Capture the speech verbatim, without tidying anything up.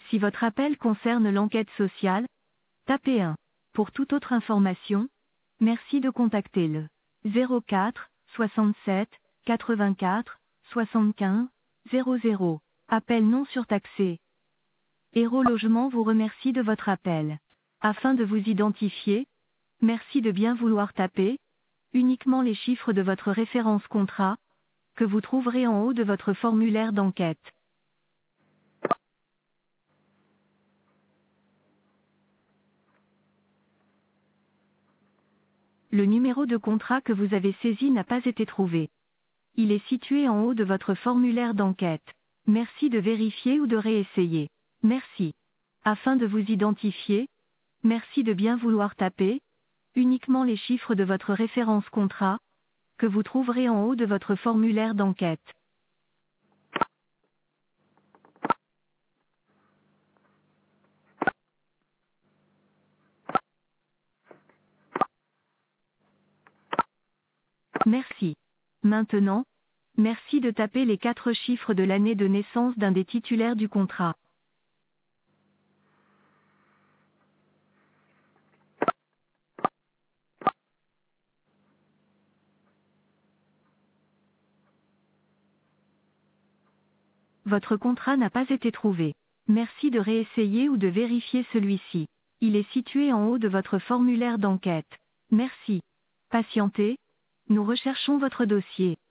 Si votre appel concerne l'enquête sociale, tapez un. Pour toute autre information, merci de contacter le zéro quatre, soixante-sept, quatre-vingt-quatre, soixante-quinze, zéro zéro. Appel non surtaxé. Héros Logement vous remercie de votre appel. Afin de vous identifier, merci de bien vouloir taper uniquement les chiffres de votre référence contrat, que vous trouverez en haut de votre formulaire d'enquête. Le numéro de contrat que vous avez saisi n'a pas été trouvé. Il est situé en haut de votre formulaire d'enquête. Merci de vérifier ou de réessayer. Merci. Afin de vous identifier, merci de bien vouloir taper uniquement les chiffres de votre référence contrat, que vous trouverez en haut de votre formulaire d'enquête. Merci. Maintenant, merci de taper les quatre chiffres de l'année de naissance d'un des titulaires du contrat. Votre contrat n'a pas été trouvé. Merci de réessayer ou de vérifier celui-ci. Il est situé en haut de votre formulaire d'enquête. Merci. Patientez. Nous recherchons votre dossier.